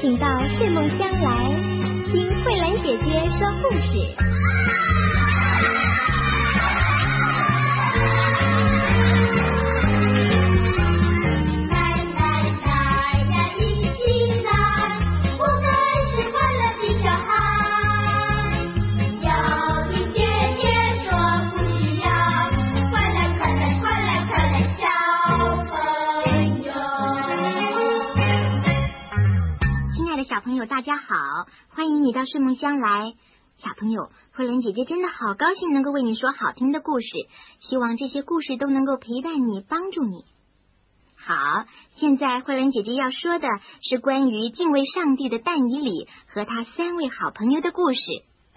请到睡梦乡来，听慧兰姐姐说故事。小朋友大家好，欢迎你到睡梦乡来。小朋友，慧兰姐姐真的好高兴能够为你说好听的故事，希望这些故事都能够陪伴你，帮助你。好，现在慧兰姐姐要说的是关于敬畏上帝的但以理和他3位好朋友的故事。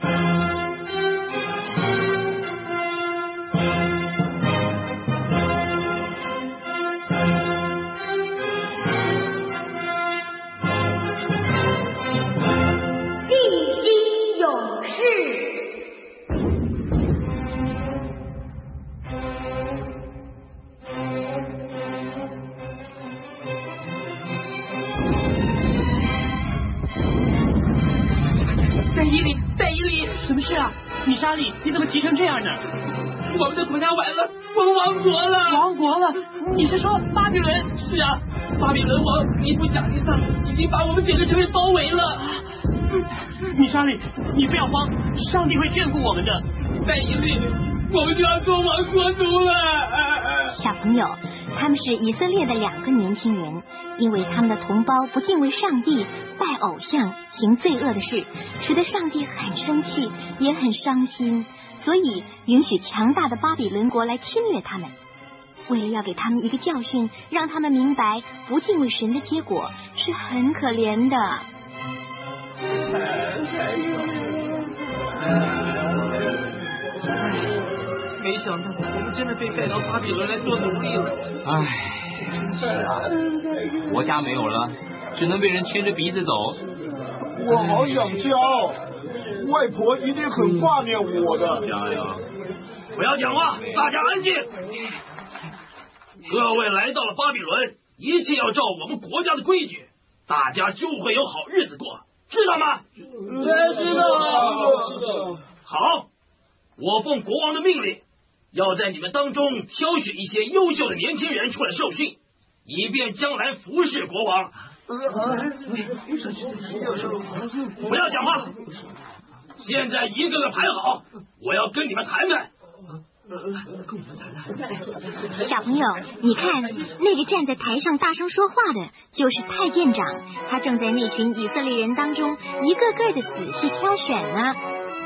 但以理，什么事啊？米莎莉，你怎么急成这样呢？我们的国家完了，我们亡国了！亡国了？你是说巴比伦？是啊，巴比伦王尼布甲尼撒已经把我们整个城市包围了。米莎莉，你不要慌，上帝会眷顾我们的。但以理，我们就要做亡国奴了。 小朋友，他们是以色列的2个年轻人，因为他们的同胞不敬畏上帝，拜偶像，行罪恶的事，使得上帝很生气，也很伤心，所以允许强大的巴比伦国来侵略他们。为了要给他们一个教训，让他们明白不敬畏神的结果是很可怜的。 没想到我们真的被带到巴比伦来做奴隶了。 是啊，国家没有了，只能被人牵着鼻子走。 我好想家哦，外婆一定很挂念我的。 家呀，不要讲话，大家安静。各位来到了巴比伦，一切要照我们国家的规矩，大家就会有好日子过，知道吗？ 知道。 好，我奉国王的命令，要在你们当中挑选一些优秀的年轻人出来受训，以便将来服侍国王。不要讲话，现在一个个排好，我要跟你们谈谈。 小朋友，你看那个站在台上大声说话的就是太监长，他正在那群以色列人当中一个个的仔细挑选呢。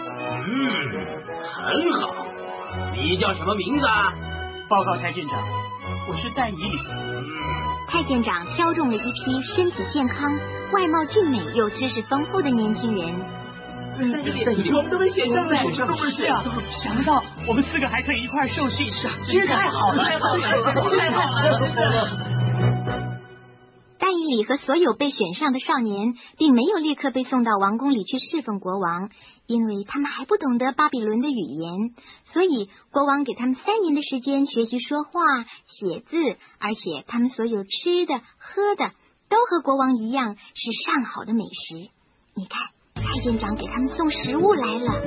很好，你叫什么名字啊？ 报告太监长，我是但以理。 太监长挑中了一批身体健康、外貌俊美又知识丰富的年轻人。 我们都被选上了，是啊，想不到我们4个还可以一块受训，真是太好了，太好了！ 但以理和所有被选上的少年，并没有立刻被送到王宫里去侍奉国王，因为他们还不懂得巴比伦的语言，所以国王给他们3年的时间学习说话、写字，而且他们所有吃的、喝的都和国王一样是上好的美食。你看，太监长给他们送食物来了，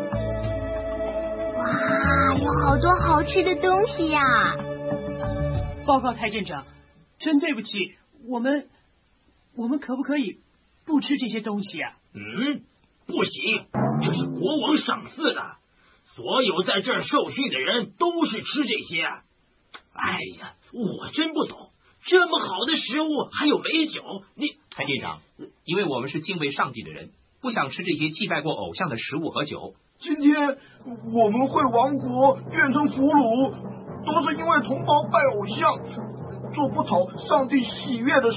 哇，有好多好吃的东西呀！ 报告太监长，真对不起，我们可不可以不吃这些东西啊？ 不行，这是国王赏赐的，所有在这儿受训的人都是吃这些。哎呀，我真不懂，这么好的食物还有美酒， 太监长，因为我们是敬畏上帝的人，不想吃这些祭拜过偶像的食物和酒。 今天我们会亡国变成俘虏，都是因为同胞拜偶像，做不讨上帝喜悦的事。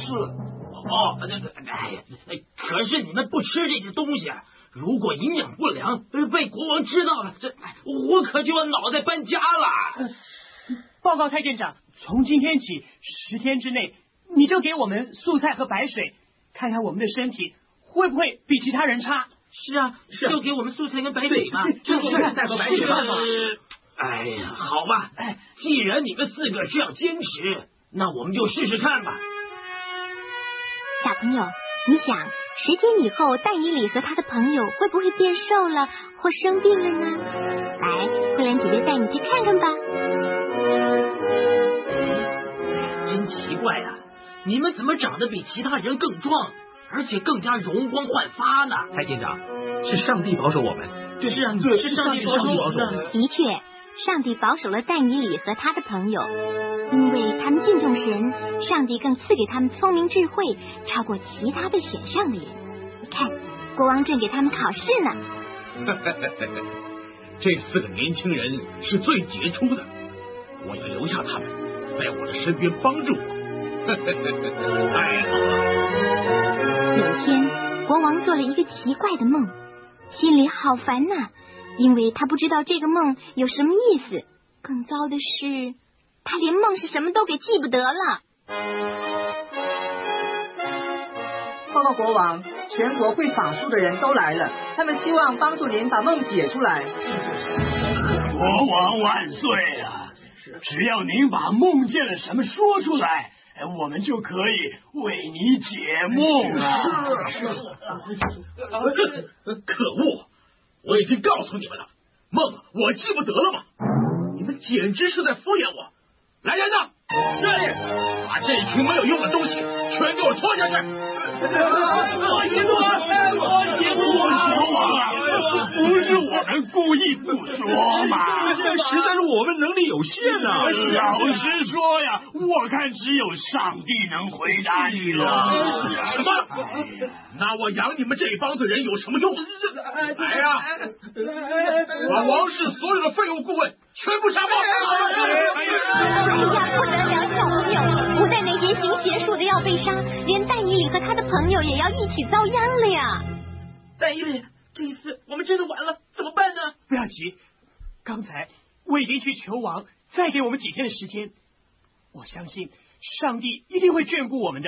可是你们不吃这些东西，如果营养不良被国王知道了，我可就要脑袋搬家了。 报告太监长，从今天起10天之内，你就给我们素菜和白水，看看我们的身体会不会比其他人差。 是啊，就给我们素菜跟白水嘛， 就给素菜和白水嘛。 哎呀，好吧，既然你们4个这样坚持，那我们就试试看吧。 小朋友， 你想10天以后，但以理和他的朋友会不会变瘦了或生病了呢？来，慧兰姐姐带你去看看吧。 真奇怪啊，你们怎么长得比其他人更壮，而且更加容光焕发呢？ 蔡舰长，是上帝保守我们。 是啊，是上帝保守我们的。 的确，上帝保守了但以理和他的朋友，因为他们敬重神，上帝更赐给他们聪明智慧，超过其他被选上的人。你看，国王正给他们考试呢。 这4个年轻人是最杰出的，我要留下他们，在我的身边帮助我。太好了！ 有一天，国王做了一个奇怪的梦，心里好烦呐，因为他不知道这个梦有什么意思。更糟的是，他连梦是什么都给记不得了。 报告国王，全国会法术的人都来了，他们希望帮助您把梦解出来。 国王万岁啊！只要您把梦见了什么说出来，我们就可以为你解梦啊！ 可恶！我已经告诉你们了，梦我记不得了吗？你们简直是在敷衍我！来人呐，是，把这群没有用的东西全给我拖下去！ 我协助国王啊，不是我们故意不说嘛， 实在是我们能力有限啊！ 老实说呀，我看只有上帝能回答你了。 什么？那我养你们这帮子人有什么用？来呀，把王室所有的废物顾问全部杀光！ 哎呀，不得了，小朋友，不但那些行邪术的要被杀，连但以理和他的朋友也要一起遭殃了呀！ 但以理，这一次我们真的完了，怎么办呢？ 不要急，刚才我已经去求王，再给我们几天的时间。我相信上帝一定会眷顾我们的。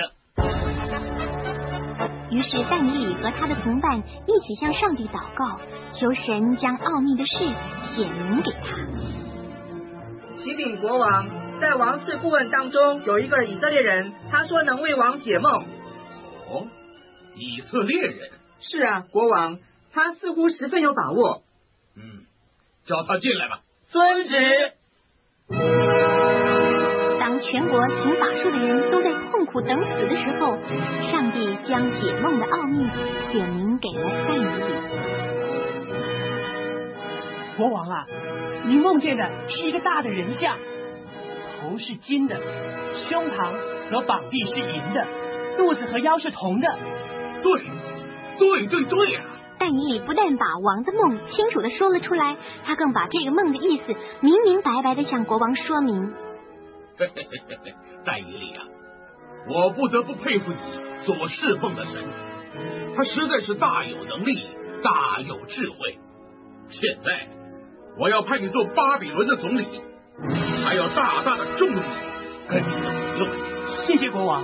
于是但以理和他的同伴一起向上帝祷告，求神将奥秘的事显明给他。 启禀国王，在王室顾问当中有一个以色列人，他说能为王解梦。 哦，以色列人？ 是啊，国王，他似乎十分有把握。 叫他进来吧。 遵旨。 当全国行法术的人都在痛苦等死的时候，上帝将解梦的奥秘显明给了但以理。 国王啊，您梦见的是一个大的人像，头是金的，胸膛和膀臂是银的，肚子和腰是铜的。 对呀！ 但以理不但把王的梦清楚地说了出来，他更把这个梦的意思明明白白地向国王说明。 但以理啊，我不得不佩服你所侍奉的神，他实在是大有能力，大有智慧。现在我要派你做巴比伦的总理，还要大大的重用你跟你的朋友们。 谢谢国王。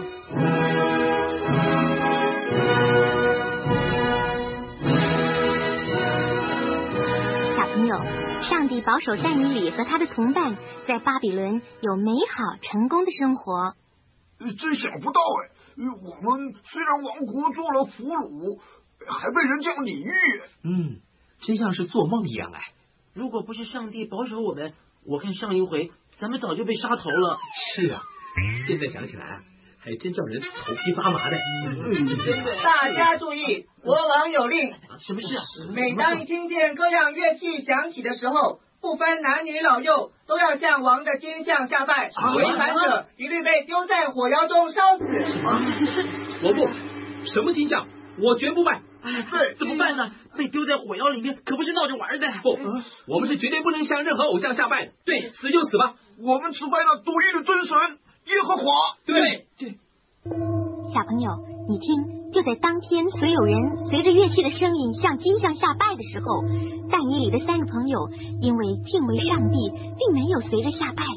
小朋友，上帝保守但以理和他的同伴在巴比伦有美好成功的生活。 真想不到我们虽然亡国做了俘虏，还被人这样礼遇。 真像是做梦一样哎。 如果不是上帝保守我们，我看上一回咱们早就被杀头了。 是啊，现在想起来啊，还真叫人头皮发麻的。 大家注意，国王有令。 什么事啊？ 每当一听见各样乐器响起的时候，不分男女老幼，都要向王的金像下拜，违反者一律被丢在火窑中烧死。 我不，什么金像，我绝不拜。 对，怎么办呢？被丢在火窑里面，可不是闹着玩的。 不，我们是绝对不能向任何偶像下拜的。对，死就死吧。 我们只拜那独一的真神耶和华。 对。 小朋友，你听，就在当天，所有人随着乐器的声音向金像下拜的时候，但以理的3个朋友因为敬畏上帝，并没有随着下拜。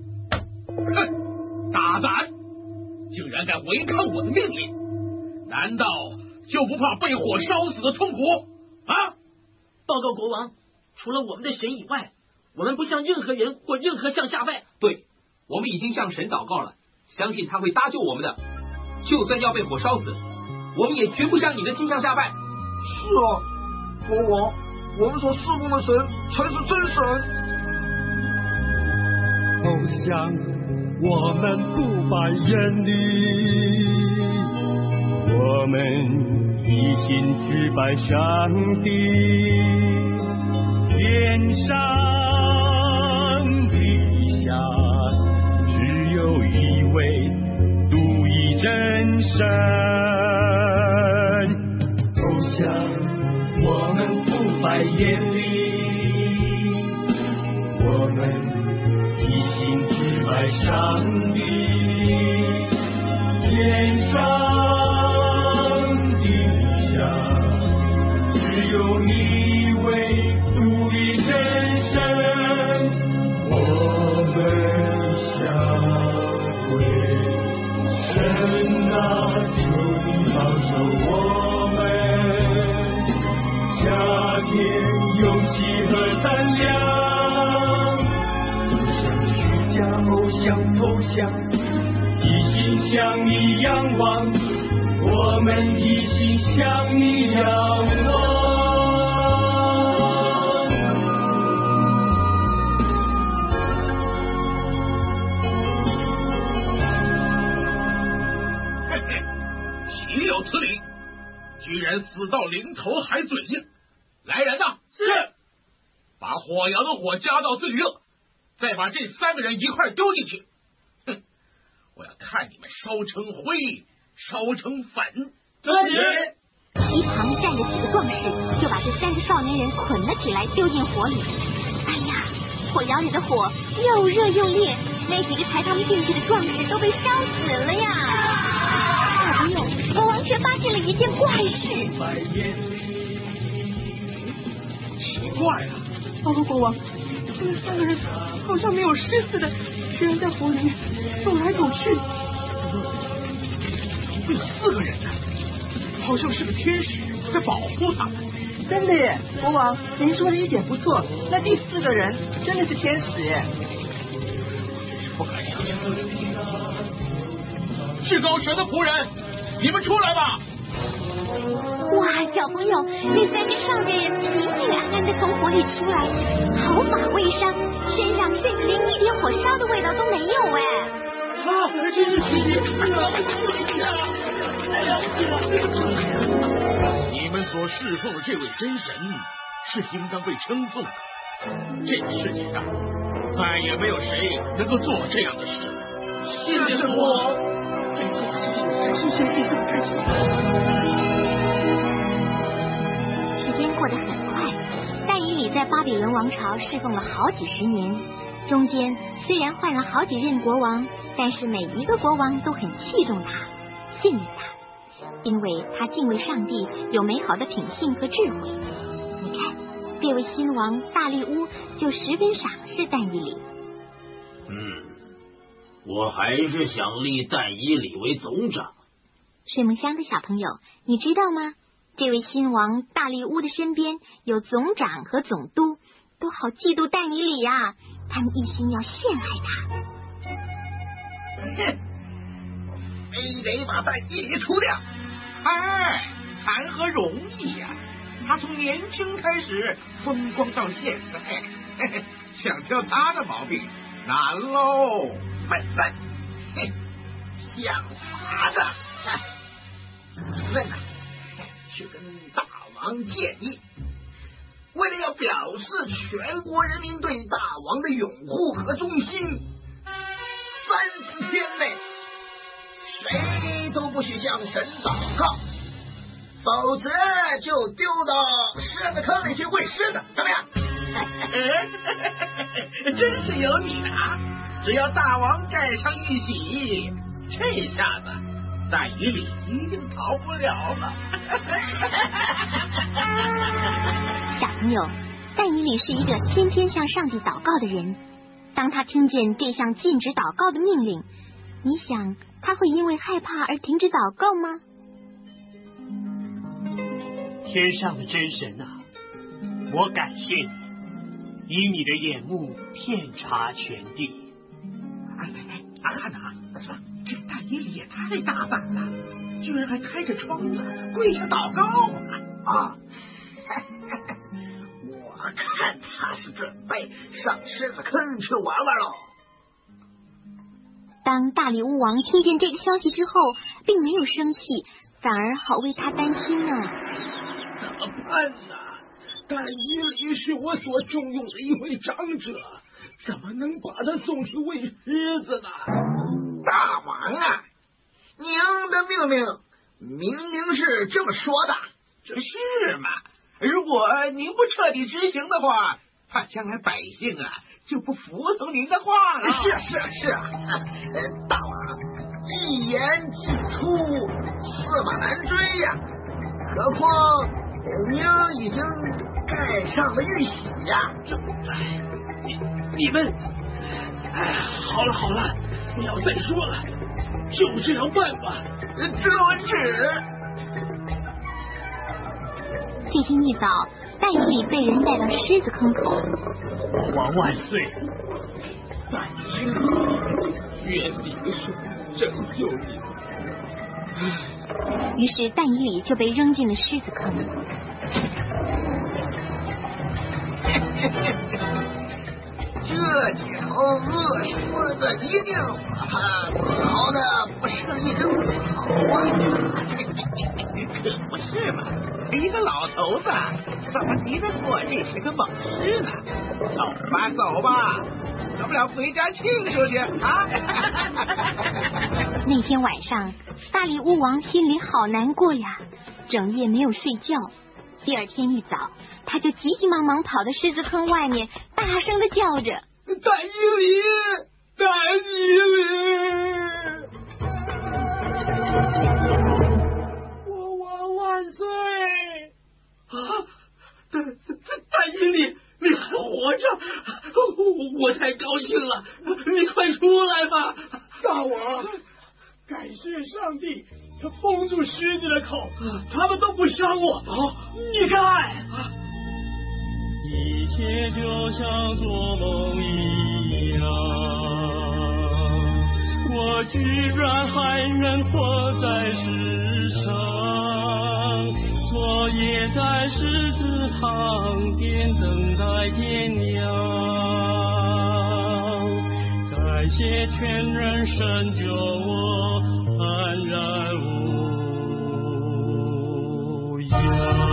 哼，大胆，竟然敢违抗我的命令，难道就不怕被火烧死的痛苦啊？ 报告国王，除了我们的神以外，我们不向任何人或任何像下拜。 对，我们已经向神祷告了，相信他会搭救我们的。就算要被火烧死， 我们也绝不向你的金像下拜。 是啊，国王，我们所侍奉的神才是真神。 偶像我们不把眼里，我们一心只拜上帝。天上地下只有一位独一真神。偶像我们不拜眼里，我们一心只拜上帝。天上地下只有一位独一真神，我们下跪，神啊，求你保守我们，加添勇气和胆量，不向虚假偶像投降，一心向你仰望，我们一心向你仰望。 岂有此理！居然死到临头还嘴硬！来人呐！ 是。 把火窑的火加到最热，再把这3个人一块丢进去。哼！我要看你们烧成灰，烧成粉。 得旨。 一旁站着几个壮士，就把这3个少年人捆了起来，丢进火里。哎呀，火窑里的火又热又烈，那几个抬他们进去的壮士都被烧死了呀！哎呦，国王却发现了一件怪事。 奇怪啊！报告国王，这3个人好像没有尸似的，居然在火里面走来走去。这4个人呢，好像是个天使在保护他们。 真的耶，国王，您说的一点不错，那第4个人真的是天使耶。 真是不敢相信。至高神的仆人，你们出来吧！ 哇，小朋友，那3个少年人平平安安的从火里出来，毫发未伤，身上甚至连一点火烧的味道都没有哎！ 啊，真是奇迹！ 你们所侍奉的这位真神是应当被称颂的。这个世界上再也没有谁能够做这样的事。 谢谢神王。 时间过得很快，但以理在巴比伦王朝侍奉了好几十年，中间虽然换了好几任国王，但是每一个国王都很器重他，信任他，因为他敬畏上帝，有美好的品性和智慧。你看，这位新王大利乌就十分赏识但以理。 我还是想立但以理为总长。 水梦乡的小朋友，你知道吗？这位新王大利乌的身边有总长和总督，都好嫉妒但以理呀，他们一心要陷害他。 非得把但以理除掉。哎，谈何容易呀！他从年轻开始风光到现在，想挑他的毛病难喽。笨蛋，想法的。主任啊，去跟大王建议，为了要表示全国人民对大王的拥护和忠心，30天内谁都不许向神祷告，否则就丢到狮子坑里去喂狮子，怎么样？真是有你的啊！只要大王盖上玉玺，这下子但以理一定逃不了了。 小朋友，但以理是一个天天向上帝祷告的人。当他听见这项禁止祷告的命令，你想他会因为害怕而停止祷告吗？ 天上的真神啊，我感谢你，以你的眼目遍察全地。 看呐，这但以理也太大胆了， 居然还开着窗子跪下祷告啊！我看他是准备上狮子坑去玩玩喽。 当大力乌王听见这个消息之后，并没有生气，反而好为他担心呢。 怎么办呢？但以理是我所重用的一位长者，怎么能把他送去喂狮子呢？大王啊，娘的命令明明是这么说的。这是吗？如果您不彻底执行的话，怕将来百姓啊就不服从您的话了。是啊，大王一言既出，驷马难追呀。何况您已经盖上了玉玺呀。你们，好了，不要再说了，就这样办吧。遵旨。 这天一早，但以理被人带到狮子坑口。 国王万岁！ 但以理，愿你的手拯救你。 于是但以理就被扔进了狮子坑。 这条恶狮子一定把它挠的不剩一根骨头啊！可不是嘛，一个老头子怎么敌得过这些个猛狮呢？走吧，咱们俩回家庆祝去啊！ 那天晚上，大力乌王心里好难过呀，整夜没有睡觉。第二天一早，他就急急忙忙跑到狮子坑外面，大声的叫着：“ 但以理！ 国王万岁！ 啊，但以理，你还活着，我太高兴了！你快出来吧， 大王！感谢上帝，他封住狮子的口，他们都不伤我。你看， 一切就像做梦一样，我居然还能活在世上，我也在狮子旁边等待天亮。感谢全人拯救我，安然无恙。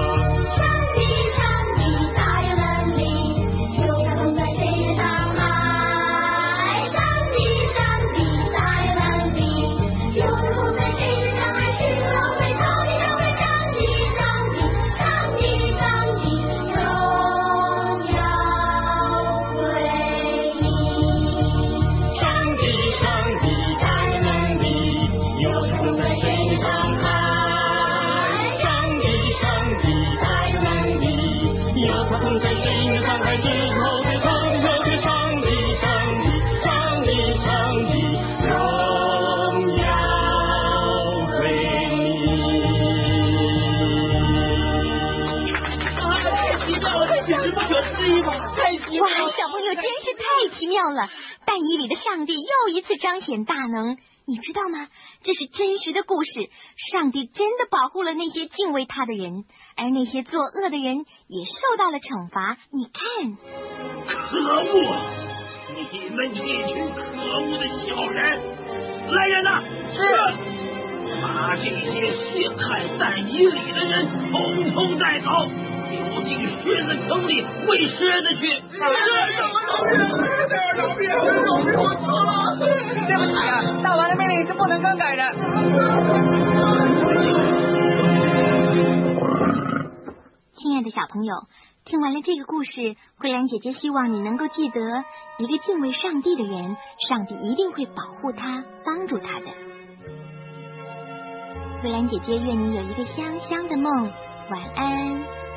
哇，小朋友真是太奇妙了！但以理的上帝又一次彰显大能，你知道吗？这是真实的故事，上帝真的保护了那些敬畏他的人，而那些作恶的人也受到了惩罚。你看， 可恶！你们这群可恶的小人！来人呐！是，把这些陷害但以理的人统统带走，丢进狮子坑里喂狮子去！我错了， 对不起啊，大王的命令是不能更改的。 亲爱的小朋友，听完了这个故事，慧兰姐姐希望你能够记得，一个敬畏上帝的人，上帝一定会保护他，帮助他的。慧兰姐姐愿你有一个香香的梦，晚安。